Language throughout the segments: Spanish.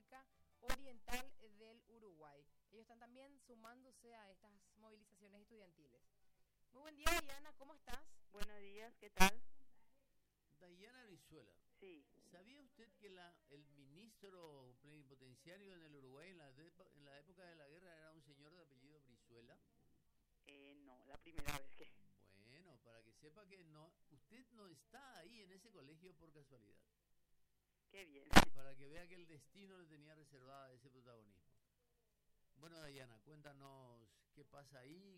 Católica Oriental del Uruguay. Ellos están también sumándose a estas movilizaciones estudiantiles. Muy buen día, Diana, ¿cómo estás? Buenos días, ¿qué tal? Dayana Brizuela, Sí, ¿sabía usted que el ministro plenipotenciario en el Uruguay en la época de la guerra era un señor de apellido Brizuela? no, la primera vez que... Bueno, para que sepa que no, usted no está ahí en ese colegio por casualidad, Qué bien. para que vea que el destino le tenía reservada ese protagonismo. Bueno, Dayana, cuéntanos qué pasa ahí,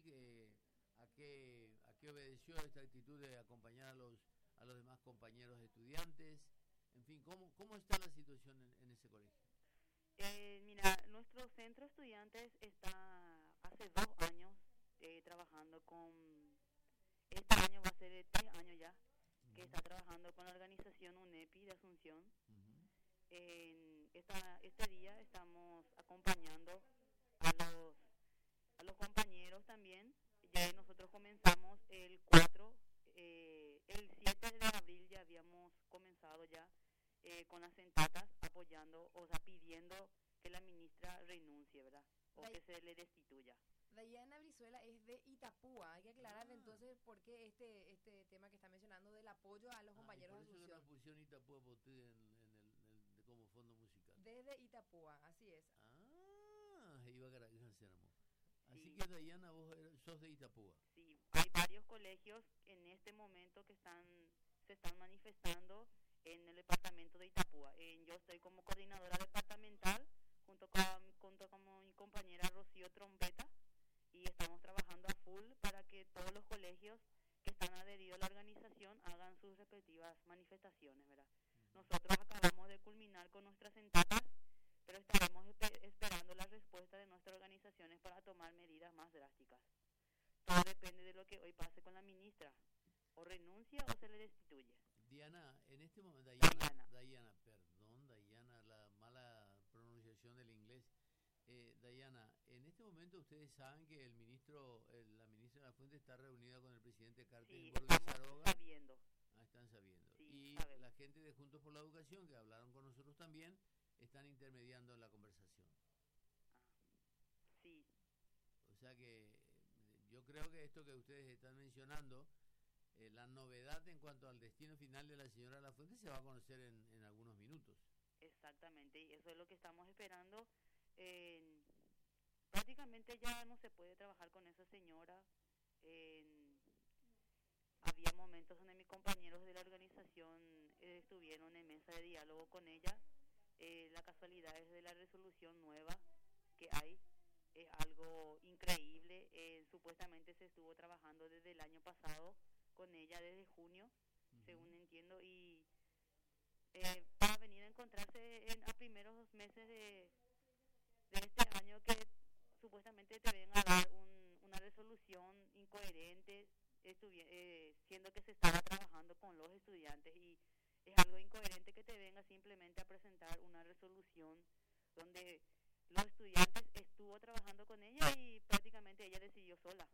a qué obedeció esta actitud de acompañar a los demás compañeros estudiantes, en fin, ¿cómo está la situación en ese colegio? Mira, nuestro centro estudiantes está hace 2 años trabajando con... Este año va a ser 3 años ya que está Ujú, trabajando con la organización UNEPI de Asunción. ujú. Este día estamos acompañando a los compañeros también. Ya nosotros comenzamos el 4, el 7 de abril ya habíamos comenzado ya con las sentatas apoyando, o sea, pidiendo que la ministra renuncie, ¿verdad? O que Day- se le destituya. Dayana Brizuela es de Itapúa. Hay que aclarar Ah, entonces por qué este tema que está mencionando del apoyo a los y compañeros por de eso que no Asunción. pusieron Itapúa Potí como fondo musical. Desde Itapúa, así es. Iba a Caracas. Así Sí, que Dayana, sos de Itapúa. sí, hay varios colegios en este momento que se están manifestando en el departamento de Itapúa. Yo estoy como coordinadora departamental junto con mi compañera Rocío Trompeta y estamos trabajando a full para que todos los colegios que están adheridos a la organización hagan sus respectivas manifestaciones, ¿verdad? Nosotros acabamos de culminar con nuestras sentatas, pero estaremos esperando la respuesta de nuestras organizaciones para tomar medidas más drásticas. Todo depende de lo que hoy pase con la ministra. O renuncia o se le destituye. Diana, en este momento, Dayana. Dayana, la mala pronunciación del inglés. Dayana, en este momento ustedes saben que la ministra de la Fuente está reunida con el presidente Cartes en Sí, estamos Borbisaroga. sabiendo. Están sabiendo. Sí, Y la sabemos. gente de Juntos por la Educación, que hablaron con nosotros también, están intermediando en la conversación. Ah, sí, O sea que yo creo que esto que ustedes están mencionando, la novedad en cuanto al destino final de la señora La Fuente se va a conocer en algunos minutos. exactamente. Y eso es lo que estamos esperando. Eh, Prácticamente ya no se puede trabajar con esa señora. Eh, Había momentos donde mis compañeros de la organización estuvieron en mesa de diálogo con ella. La casualidad es de la resolución nueva que hay. Es algo increíble. Supuestamente se estuvo trabajando desde el año pasado con ella, desde junio, Ujú. según entiendo, y para venir a encontrarse a primeros meses de este año que supuestamente te vengan a dar una resolución incoherente, siendo que se estaba trabajando con los estudiantes y es algo incoherente que te venga simplemente a presentar una resolución donde los estudiantes estuvo trabajando con ella y prácticamente ella decidió sola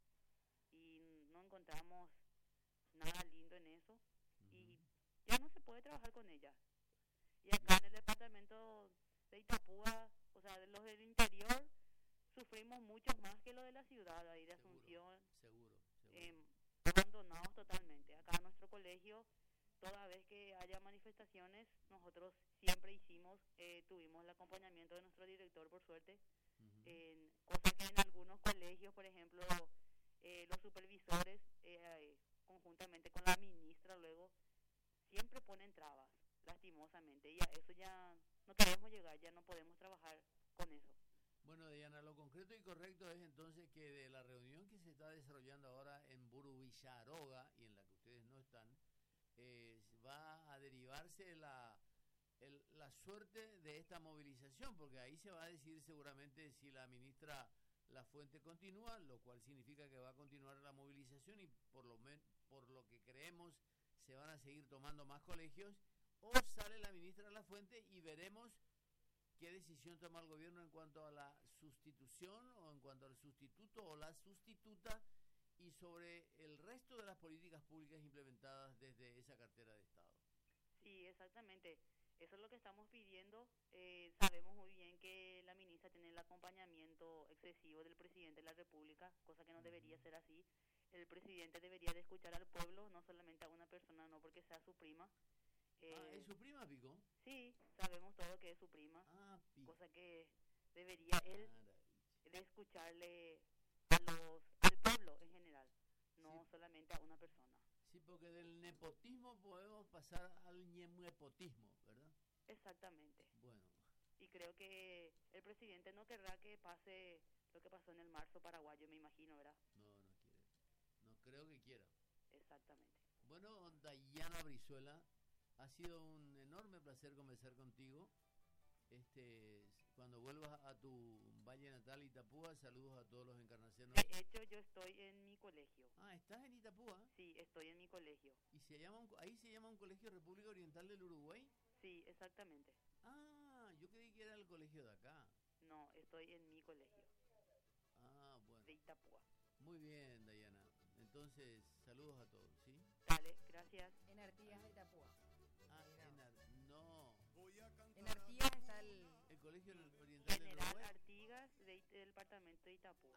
y no encontramos nada lindo en eso Ujú. y ya no se puede trabajar con ella. Y acá en el departamento de Itapúa, o sea, de los del interior, sufrimos mucho más que lo de la ciudad, ahí de Seguro, Asunción, seguro, seguro. eh, abandonados totalmente. Acá en nuestro colegio, toda vez que haya manifestaciones, nosotros siempre tuvimos el acompañamiento de nuestro director, por suerte, Ujú. cosa que en algunos colegios, por ejemplo, los supervisores, conjuntamente con la ministra, luego siempre ponen trabas, lastimosamente, y a eso ya no queremos llegar, ya no podemos trabajar con eso. Bueno, Diana, lo concreto y correcto es entonces que de la reunión que se está desarrollando ahora en Burubicharoga y en la que ustedes no están, va a derivarse la suerte de esta movilización, porque ahí se va a decidir seguramente si la ministra La Fuente continúa, lo cual significa que va a continuar la movilización y por lo que creemos se van a seguir tomando más colegios, o sale la ministra La Fuente y veremos qué decisión toma el gobierno en cuanto a la sustitución o en cuanto al sustituto o la sustituta y sobre el resto de las políticas públicas implementadas desde esa cartera de Estado. Sí, exactamente. Eso es lo que estamos pidiendo. Sabemos misa tiene el acompañamiento excesivo del presidente de la República, cosa que no debería ser así. El presidente debería de escuchar al pueblo, no solamente a una persona, no porque sea su prima. ¿Es su prima, Pico? Sí, sabemos todo que es su prima, Pico. cosa que debería él Maravilla. de escucharle al pueblo en general, no Sí. solamente a una persona. Sí, porque del nepotismo podemos pasar al ñemuepotismo, ¿verdad? Exactamente. Bueno, Y creo que el presidente no querrá que pase lo que pasó en el marzo paraguayo, me imagino, ¿verdad? no quiere. No creo que quiera. Exactamente. Bueno, Dayana Brizuela, ha sido un enorme placer conversar contigo. Cuando vuelvas a tu valle natal, Itapúa, saludos a todos los encarnacianos. De hecho, yo estoy en mi colegio. ¿Estás en Itapúa? Sí, estoy en mi colegio. ¿Y ahí se llama un colegio República Oriental del Uruguay? Sí, exactamente. Yo creí que era el colegio de acá. No, estoy en mi colegio. Bueno. De Itapúa. Muy bien, Dayana. Entonces, saludos a todos, ¿sí? Dale, gracias. En Artigas de Itapúa. No. En Artigas está El colegio oriental del General Uruguay. Artigas del departamento de Itapúa.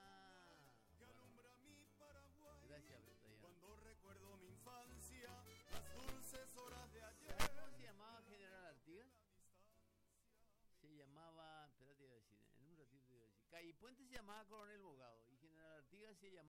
Bueno. Gracias, Dayana. Cuando recuerdo mi infancia, las dulces horas de ayer. ¿Sabes cómo se llamaba General Artigas? Se llamaba, espérate, iba a decir, en un ratito iba a decir. Calle Puente se llamaba Coronel Bogado y General Artigas se llamaba